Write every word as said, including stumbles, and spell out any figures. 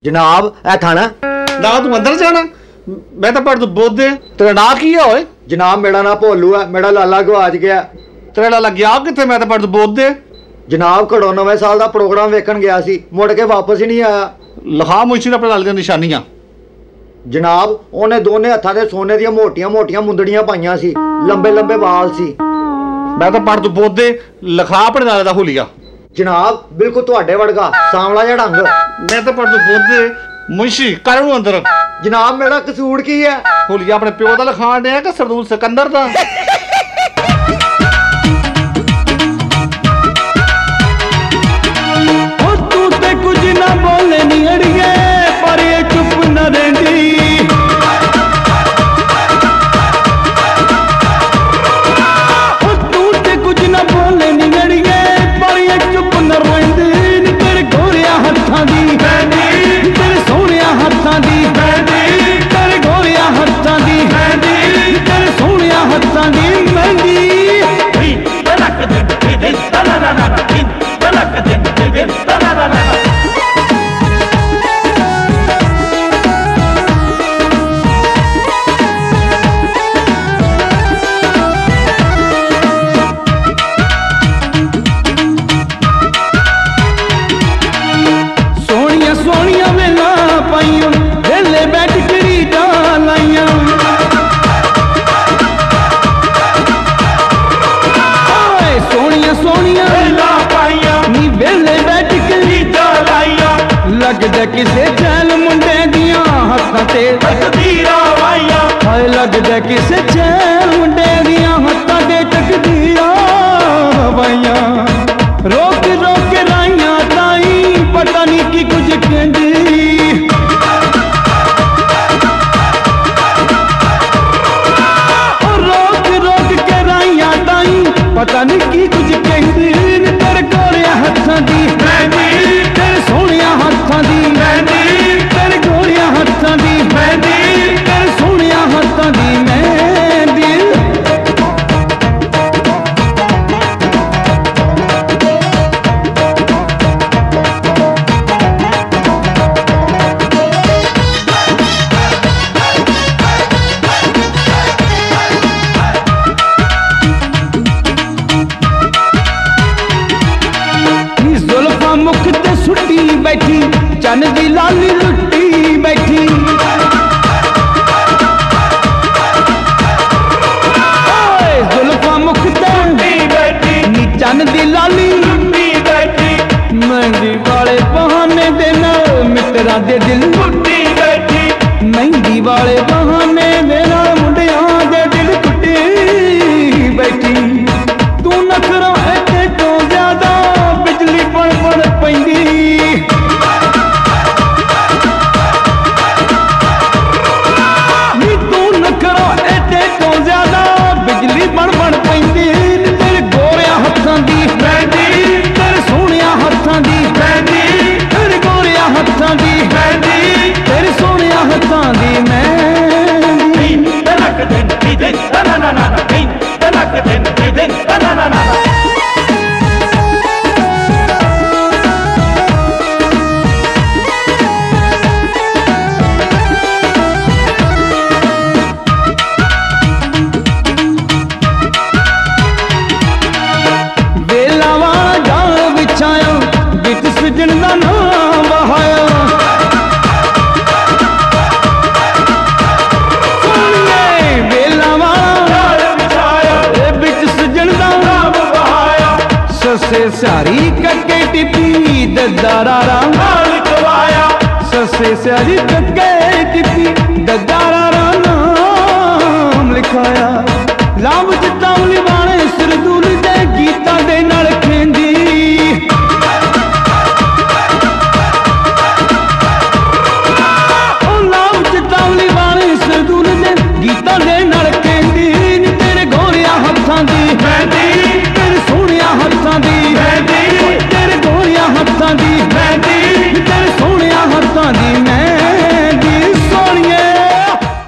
जनाब ए खाना ना तू अंदर जाना मैं तो पढ़ तू बोध तेरा ना की है ओए जनाब मेरा ना भोलू है मेरा लाला गवाच गया तेरा लाला गया किथे मैं तो पढ़ तू बोध जनाब घड़ो नवे साल का प्रोग्राम वेखन गया सी मुड़ के वापस ही नहीं आया लिखा मुंशी अपने लाल दी निशानियां जनाब उन्हें दोने हत्थां ते सोने दी मोटियां मोटियां मुंदड़ियां पाइयां सी लंबे लंबे बाल सी मैं तो पढ़ तू बोध लिखा अपने लाले दा हुलिया जनाब बिल्कुल तुहाडे वर्गा सांवला जिहा ढंग मैं तो पढ़ तू बोध मुंशी कर नूं अंदर जनाब मेरा कसूर की है हुलिया अपने प्यो दा लिखाण दे कि सरदूल सिकंदर दा ओ तू ते कुछ ना बोले नी अड़िए पर ये चुप न रहंदी ओ तू ते कुछ ना बोले नी अड़िए पर ये चुप न रहंदी तेरे गोरिया हत्थां दी मेहंदी तेरे सोहणिया हत्थां दी मेहंदी तेरे गोरिया हत्थां दी मेहंदी तेरे सोहणिया हत्थां दी मेहंदी तलक दे दे ला ला ला तलक दे दे ला ला ला सोनिया सोनिया वेला पाइयों वेले बैठ करी डालाइयां ओए सोनिया सोनिया वेला पाइयां नी वेले बैठ करी डालाइयां लगदा किसे चैल मुंडे दियां हत्थां ते तकदीरां वाइयां हाय लगदा किसे चैल मुंडे दियां हत्थां ते तकदीरां वाइयां रोक रोक राइयां ताई पता नहीं की कुछ कहंदी रोक रोक के राइयां ताई पता नहीं की कुछ कहंदी तेरे गोरिया हत्थां दी मेहंदी तेरे सोहणिया हत्थां दी मेहंदी तेरे गोरिया हत्थां दी मेहंदी तेरे सोहणिया हत्थां दी मेहंदी नी जुल्फां मुख ते सुट्टी बैठी चन दी लाली लुट्टी बैठी ओए जुल्फां मुख ते बैठी नी चन दी लाली लुट्टी बैठी मेहंदी वाले बहाने दे नाल मित्तरां दे दिल टुट्टी बैठी मेहंदी वाले बहाने दे नाल मुंडियां दे दिल टुट्टी बैठी तू नखरा एते तो ज्यादा बिजली पड़ पड़ पैंदी नी तू नखरा एते तो ज्यादा बिजली पड़ पड़ पैंदी तेरे गोरिया हत्थां दी मेहंदी तेरे सोहणिया हत्थां दी मेहंदी तेरे गोरिया हत्थां दी मेहंदी तेरे सोहणिया हत्थां दी मेहंदी तलक दे दे ला ला ला ला तलक दे दे ला ला ला ला वेला वाला जाल बिछाया बिच सजन दा नाम वहाया सुनिए वेला वाला जाल बिछाया ए बिच सजन दा नाम वहाया ससे सारी कक्के टिपी ददारा नाल कवाया ससे सारी कक्के टिपी ददारा